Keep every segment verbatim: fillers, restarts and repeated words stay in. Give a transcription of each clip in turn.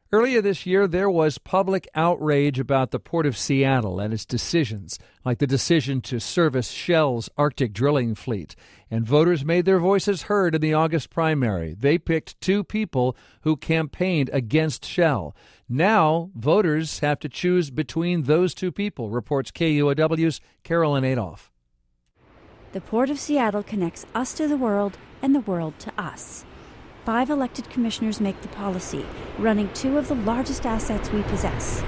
Earlier this year, there was public outrage about the Port of Seattle and its decisions, like the decision to service Shell's Arctic drilling fleet. And voters made their voices heard in the August primary. They picked two people who campaigned against Shell. Now, voters have to choose between those two people, reports K U O W's Carolyn Adolph. The Port of Seattle connects us to the world and the world to us. Five elected commissioners make the policy, running two of the largest assets we possess.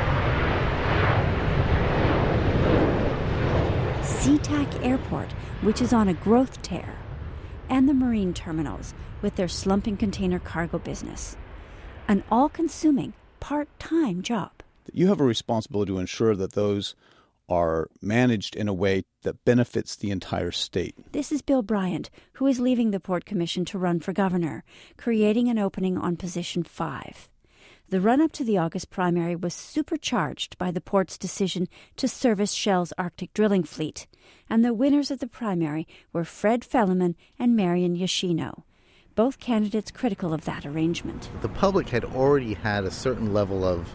SeaTac Airport, which is on a growth tear, and the marine terminals with their slumping container cargo business. An all-consuming, part-time job. You have a responsibility to ensure that those are managed in a way that benefits the entire state. This is Bill Bryant, who is leaving the Port Commission to run for governor, creating an opening on position five. The run-up to the August primary was supercharged by the port's decision to service Shell's Arctic drilling fleet, and the winners of the primary were Fred Felleman and Marion Yoshino, both candidates critical of that arrangement. The public had already had a certain level of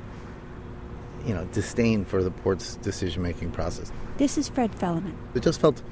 you know, disdain for the port's decision-making process. This is Fred Felleman. It just felt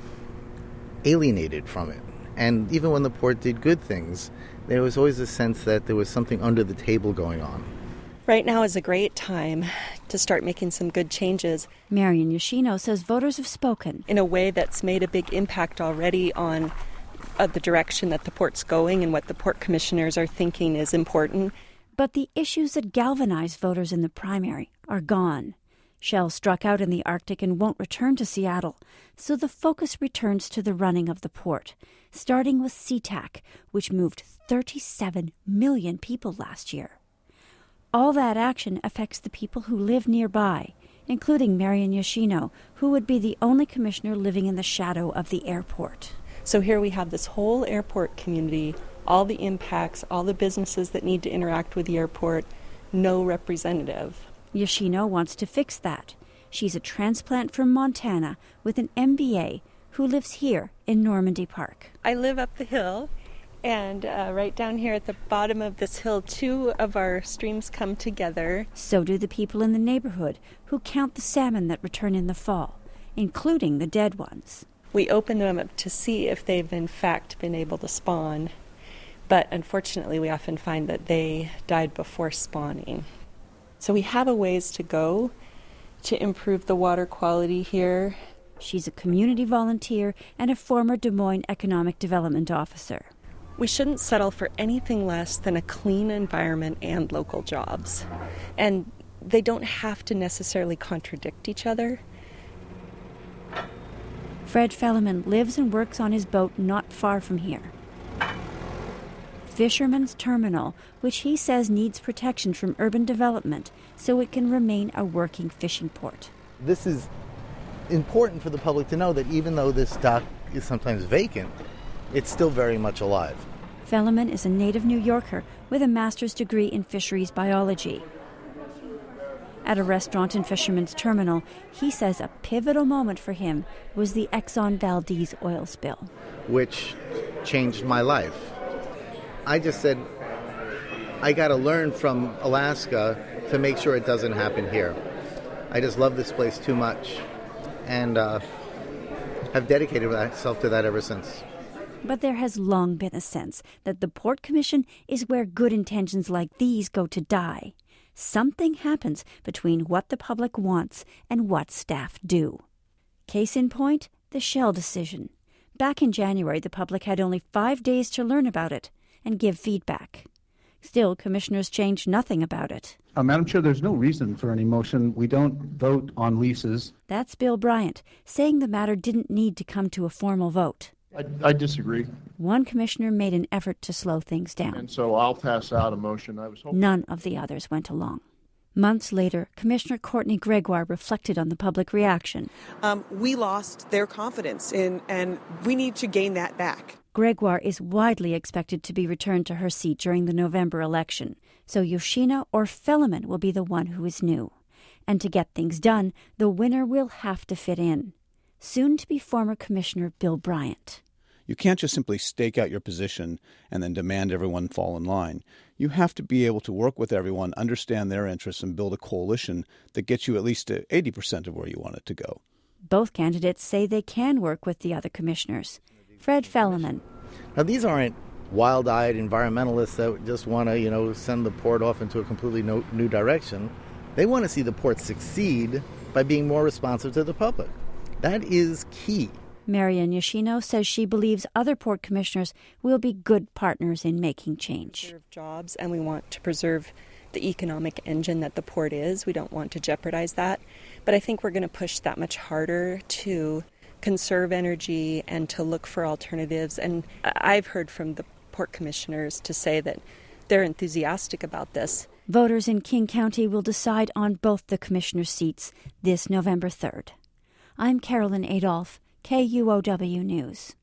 alienated from it. And even when the port did good things, there was always a sense that there was something under the table going on. Right now is a great time to start making some good changes. Marion Yoshino says voters have spoken. In a way that's made a big impact already on uh, the direction that the port's going, and what the port commissioners are thinking is important. But the issues that galvanized voters in the primary are gone. Shell struck out in the Arctic and won't return to Seattle, so the focus returns to the running of the port, starting with SeaTac, which moved thirty-seven million people last year. All that action affects the people who live nearby, including Marion Yoshino, who would be the only commissioner living in the shadow of the airport. So here we have this whole airport community, all the impacts, all the businesses that need to interact with the airport, no representative. Yoshino wants to fix that. She's a transplant from Montana with an M B A who lives here in Normandy Park. I live up the hill, and uh, right down here at the bottom of this hill, two of our streams come together. So do the people in the neighborhood who count the salmon that return in the fall, including the dead ones. We open them up to see if they've in fact been able to spawn. But unfortunately, we often find that they died before spawning. So we have a ways to go to improve the water quality here. She's a community volunteer and a former Des Moines economic development officer. We shouldn't settle for anything less than a clean environment and local jobs. And they don't have to necessarily contradict each other. Fred Felleman lives and works on his boat not far from here. Fisherman's Terminal, which he says needs protection from urban development so it can remain a working fishing port. This is important for the public to know, that even though this dock is sometimes vacant, it's still very much alive. Felleman is a native New Yorker with a master's degree in fisheries biology. At a restaurant in Fisherman's Terminal, he says a pivotal moment for him was the Exxon Valdez oil spill, which changed my life. I just said, I got to learn from Alaska to make sure it doesn't happen here. I just love this place too much, and uh, have dedicated myself to that ever since. But there has long been a sense that the Port Commission is where good intentions like these go to die. Something happens between what the public wants and what staff do. Case in point, the Shell decision. Back in January, the public had only five days to learn about it and give feedback. Still, commissioners changed nothing about it. Uh, Madam Chair, there's no reason for any motion. We don't vote on leases. That's Bill Bryant, saying the matter didn't need to come to a formal vote. I, I disagree. One commissioner made an effort to slow things down. And so I'll pass out a motion. I was hoping. None of the others went along. Months later, Commissioner Courtney Gregoire reflected on the public reaction. Um, we lost their confidence, in, and we need to gain that back. Gregoire is widely expected to be returned to her seat during the November election, so Yoshino or Felleman will be the one who is new. And to get things done, the winner will have to fit in. Soon-to-be former Commissioner Bill Bryant. You can't just simply stake out your position and then demand everyone fall in line. You have to be able to work with everyone, understand their interests, and build a coalition that gets you at least to eighty percent of where you want it to go. Both candidates say they can work with the other commissioners. Fred Felleman. Now, these aren't wild-eyed environmentalists that just want to, you know, send the port off into a completely no, new direction. They want to see the port succeed by being more responsive to the public. That is key. Marian Yoshino says she believes other port commissioners will be good partners in making change. Preserve jobs, and we want to preserve the economic engine that the port is. We don't want to jeopardize that. But I think we're going to push that much harder to conserve energy and to look for alternatives. And I've heard from the port commissioners to say that they're enthusiastic about this. Voters in King County will decide on both the commissioner seats this November third. I'm Carolyn Adolph, K U O W News.